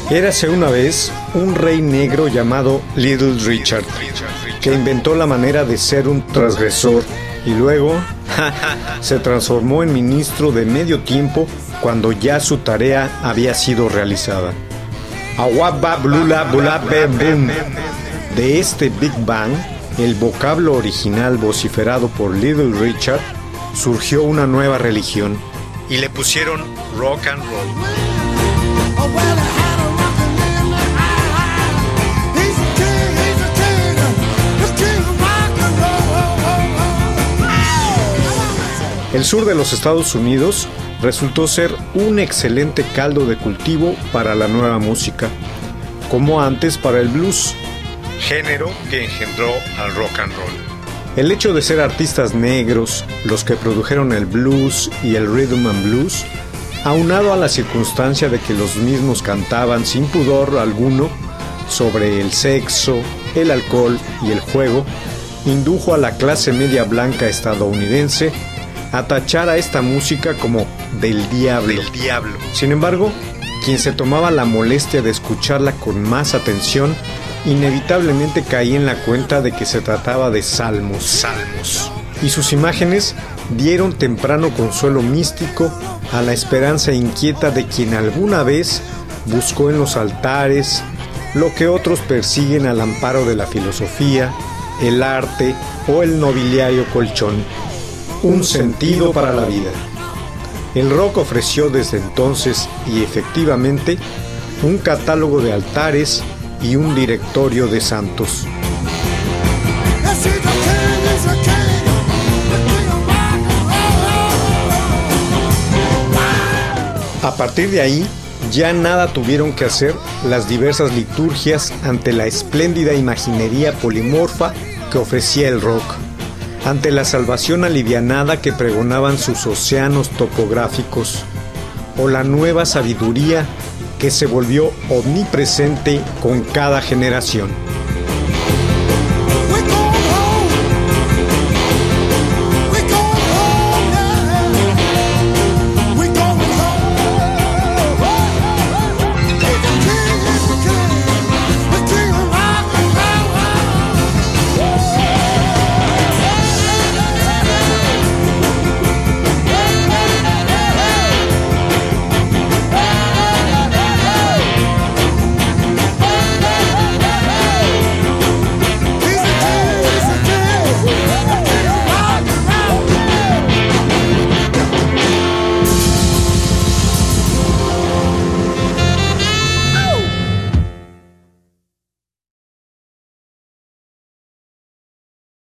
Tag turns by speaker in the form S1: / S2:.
S1: Érase una vez un rey negro llamado Little Richard, que inventó la manera de ser un transgresor y luego se transformó en ministro de medio tiempo cuando ya su tarea había sido realizada. De este Big Bang, el vocablo original vociferado por Little Richard, surgió una nueva religión y le pusieron rock and roll. El sur de los Estados Unidos resultó ser un excelente caldo de cultivo para la nueva música, como antes para el blues, género que engendró al rock and roll. El hecho de ser artistas negros los que produjeron el blues y el rhythm and blues, aunado a la circunstancia de que los mismos cantaban sin pudor alguno sobre el sexo, el alcohol y el juego, indujo a la clase media blanca estadounidense a tachar a esta música como del diablo. Sin embargo, quien se tomaba la molestia de escucharla con más atención, inevitablemente caía en la cuenta de que se trataba de salmos. Y sus imágenes dieron temprano consuelo místico a la esperanza inquieta de quien alguna vez buscó en los altares lo que otros persiguen al amparo de la filosofía, el arte o el nobiliario colchón: un sentido para la vida. El rock ofreció desde entonces, y efectivamente, un catálogo de altares y un directorio de santos. A partir de ahí, ya nada tuvieron que hacer las diversas liturgias ante la espléndida imaginería polimorfa que ofrecía el rock, ante la salvación alivianada que pregonaban sus océanos topográficos, o la nueva sabiduría que se volvió omnipresente con cada generación.